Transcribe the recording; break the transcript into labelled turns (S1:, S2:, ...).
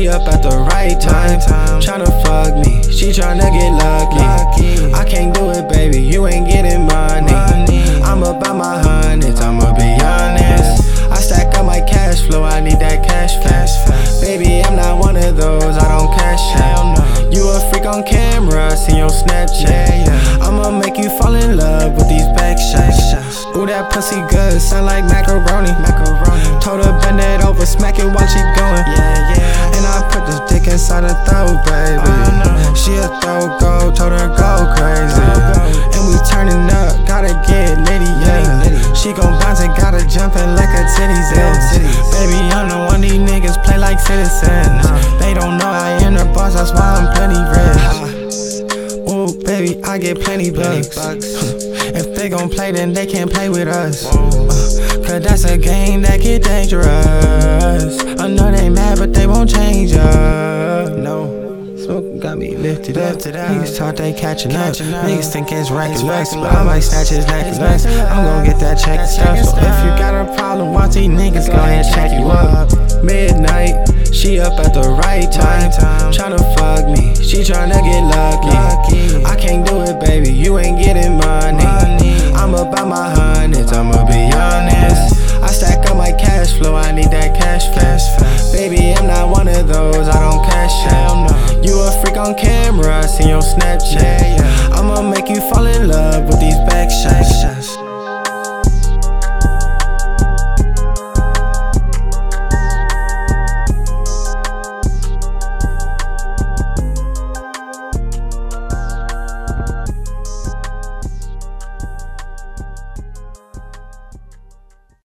S1: She up at the right time, tryna fuck me, she tryna get lucky. I can't do it, baby, you ain't getting money. I'm about my hundreds, I'ma be honest. I stack up my cash flow, I need that cash fast. Baby, I'm not one of those, I don't cash out. You a freak on camera, I see your Snapchat. I'ma make you fall in love with these back shots. Ooh, that pussy good, sound like macaroni. Told her bend it over, smack it while she going. And I put this dick inside her throat, baby. She a throat go, told her go crazy. And we turning up, gotta get litty, She gon' bounce and gotta jumpin' like her titties is. Baby, I'm the one these niggas play like citizens. They don't know I am the boss, that's why I'm plenty rich. Ooh, baby, I get plenty bucks. If they gon' play, then they can't play with us. Cause that's a game that get dangerous. I know they mad, but they won't change up. No. Smoke got me lifted up. Niggas thought they catching up. Niggas think it's reckless, but I might snatch his necklace. I'm gon' get that check and stuff. So if you got a problem, watch these niggas go ahead and check you up. Midnight, she up at the right time, tryna fuck me, she tryna get lucky. I can't do it, baby, you ain't getting